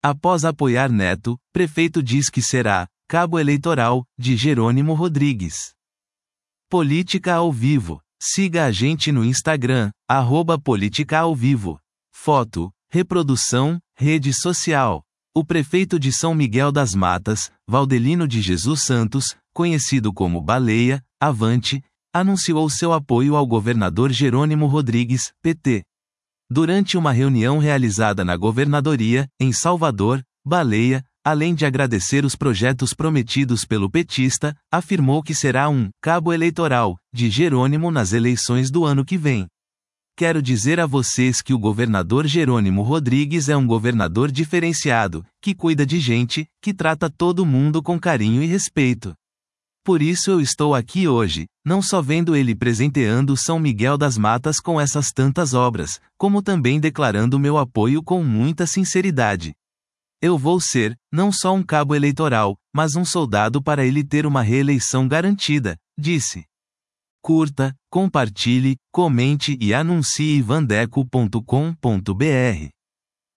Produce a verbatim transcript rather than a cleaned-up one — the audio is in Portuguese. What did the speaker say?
Após apoiar Neto, prefeito diz que será cabo eleitoral, de Jerônimo Rodrigues. Política ao vivo. Siga a gente no Instagram, arroba Política ao Vivo. Foto, reprodução, rede social. O prefeito de São Miguel das Matas, Valdelino de Jesus Santos, conhecido como Baleia, Avante, anunciou seu apoio ao governador Jerônimo Rodrigues, P T. Durante uma reunião realizada na governadoria, em Salvador, Baleia, além de agradecer os projetos prometidos pelo petista, afirmou que será um cabo eleitoral de Jerônimo nas eleições do ano que vem. Quero dizer a vocês que o governador Jerônimo Rodrigues é um governador diferenciado, que cuida de gente, que trata todo mundo com carinho e respeito. Por isso eu estou aqui hoje, não só vendo ele presenteando São Miguel das Matas com essas tantas obras, como também declarando meu apoio com muita sinceridade. Eu vou ser, não só um cabo eleitoral, mas um soldado para ele ter uma reeleição garantida, disse. Curta, compartilhe, comente e anuncie vandeco ponto com ponto br.